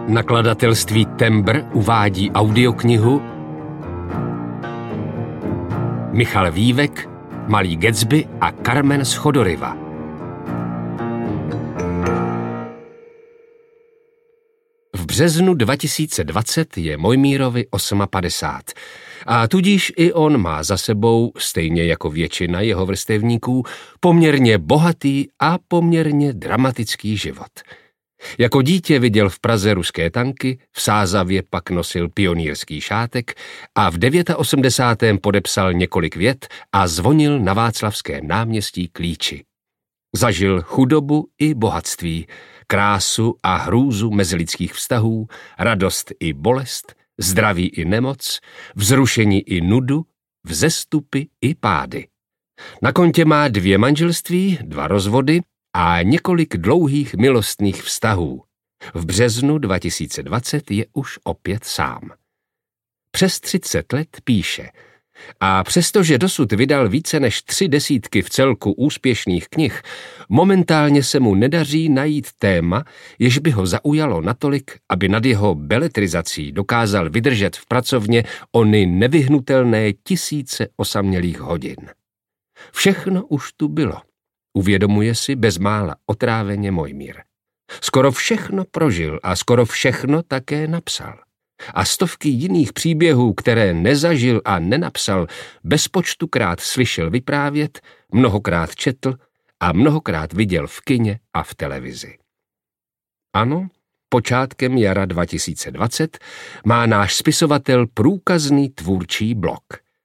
Nakladatelství Tembr uvádí audioknihu Michal Vývek, Malý Gatsby a Carmen z Chodoriva. V březnu 2020 je Mojmírovi 58 a tudíž i on má za sebou, stejně jako většina jeho vrstevníků, poměrně bohatý a poměrně dramatický život. Jako dítě viděl v Praze ruské tanky, v Sázavě pak nosil pionýrský šátek a v 89. podepsal několik vět a zvonil na Václavském náměstí klíči. Zažil chudobu i bohatství, krásu a hrůzu mezilidských vztahů, radost i bolest, zdraví i nemoc, vzrušení i nudu, vzestupy i pády. Na kontě má 2 manželství, 2 rozvody a několik dlouhých milostných vztahů. V březnu 2020 je už opět sám. Přes 30 let píše. A přestože dosud vydal více než 3 desítky v celku úspěšných knih, momentálně se mu nedaří najít téma, jež by ho zaujalo natolik, aby nad jeho beletrizací dokázal vydržet v pracovně ony nevyhnutelné tisíce osamělých hodin. Všechno už tu bylo, uvědomuje si bezmála otráveně Mojmír. Skoro všechno prožil a skoro všechno také napsal. A stovky jiných příběhů, které nezažil a nenapsal, bezpočtukrát slyšel vyprávět, mnohokrát četl a mnohokrát viděl v kině a v televizi. Ano, počátkem jara 2020 má náš spisovatel průkazný tvůrčí blok.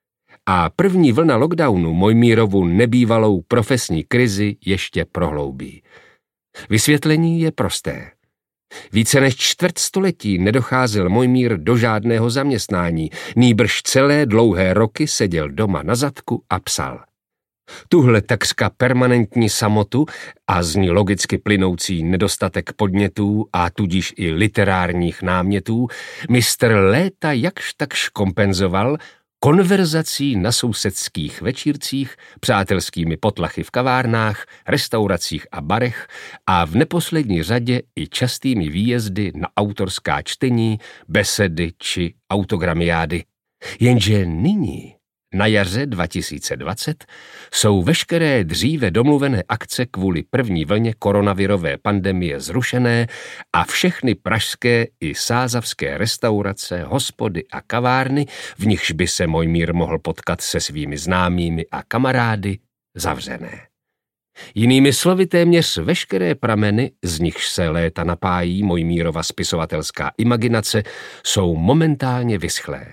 A první vlna lockdownu Mojmírovu nebývalou profesní krizi ještě prohloubí. Vysvětlení je prosté. Více než čtvrtstoletí nedocházel Mojmír do žádného zaměstnání, nýbrž celé dlouhé roky seděl doma na zadku a psal. Tuhle takřka permanentní samotu a z ní logicky plynoucí nedostatek podnětů a tudíž i literárních námětů mistr léta jakž takž kompenzoval konverzací na sousedských večírcích, přátelskými potlachy v kavárnách, restauracích a barech a v neposlední řadě i častými výjezdy na autorská čtení, besedy či autogramiády. Jenže nyní, na jaře 2020, jsou veškeré dříve domluvené akce kvůli první vlně koronavirové pandemie zrušené a všechny pražské i sázavské restaurace, hospody a kavárny, v nichž by se Mojmír mohl potkat se svými známými a kamarády, zavřené. Jinými slovy, téměř veškeré prameny, z nichž se léta napájí Mojmírova spisovatelská imaginace, jsou momentálně vyschlé.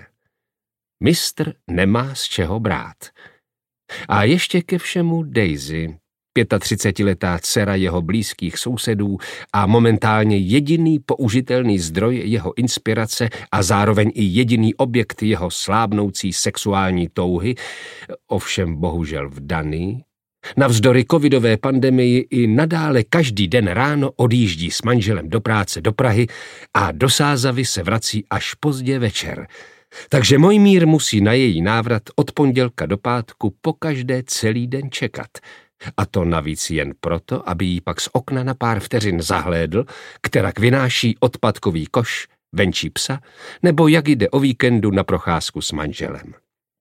Mistr nemá z čeho brát. A ještě ke všemu Daisy, 35letá dcera jeho blízkých sousedů a momentálně jediný použitelný zdroj jeho inspirace a zároveň i jediný objekt jeho slábnoucí sexuální touhy, ovšem bohužel vdaný, navzdory covidové pandemii i nadále každý den ráno odjíždí s manželem do práce do Prahy a do Sázavy se vrací až pozdě večer. Takže Mojmír musí na její návrat od pondělka do pátku pokaždé celý den čekat. A to navíc jen proto, aby jí pak z okna na pár vteřin zahlédl, kterak vynáší odpadkový koš, venčí psa, nebo jak jde o víkendu na procházku s manželem.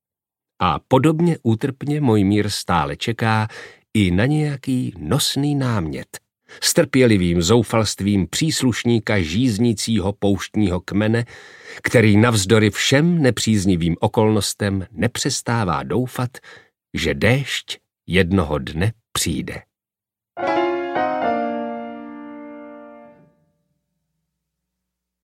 A podobně útrpně Mojmír stále čeká i na nějaký nosný námět, s trpělivým zoufalstvím příslušníka žíznícího pouštního kmene, který navzdory všem nepříznivým okolnostem nepřestává doufat, že déšť jednoho dne přijde.